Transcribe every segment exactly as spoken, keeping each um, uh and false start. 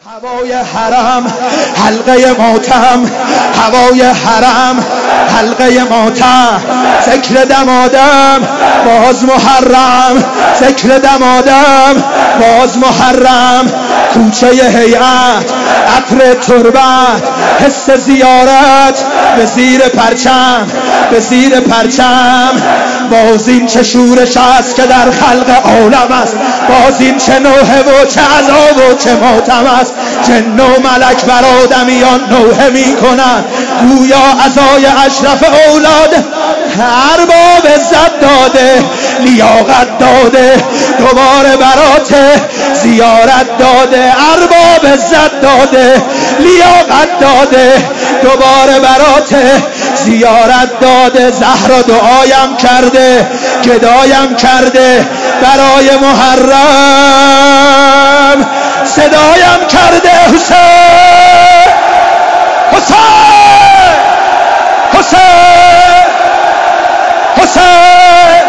هوای حرم حلقه ماتم، هوای حرم حلقه ماتم، ذکر دمادم باز محرم، ذکر دمادم باز محرم، کوچه هیئت عطر تربت، حس زیارت به زیر پرچم، به زیر پرچم. باز این چه شورش است که در خلق عالم است، باز این چه نوحه و چه عذاب و چه ماتم است. جن و ملک بر آدمیان نوحه می کنند، گویا عزای اشرف اولاد. ارباب عزت داده لیاقت داده، دوباره برات زیارت داده. ارباب عزت داده لیاقت داده، دوباره برات زیارت داده. زهرا دعایم کرده گدایم کرده، برای محرم صدایم کرده. حسین حسین حسین حسین.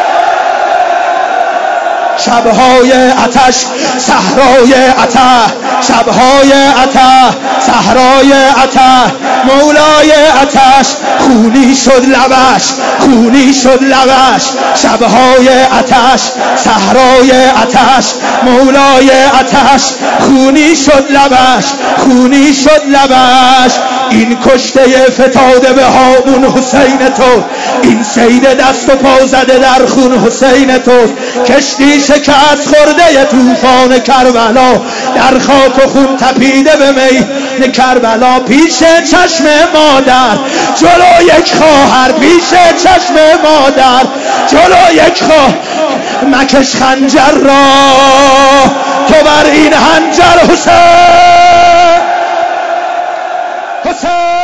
شبهای آتش صحرای عطا، شبهای عطا صحرای عطا، مولای آتش خونی شد لبش، خونی شد لبش. شبهای آتش صحرای عطش، مولای آتش خونی شد لبش، خونی شد لبش. این کشته فتاده به هامون حسین تو، این سید دست و پا زده در خون حسین تو. کشتی شکست خورده طوفان کربلا، در خاک و خون تپیده به می کربلا. پیش چشم مادر جلو یک خواهر، پیش چشم مادر جلو یک خواهر. مکش خنجر را تو بر این حنجر حسین حسین.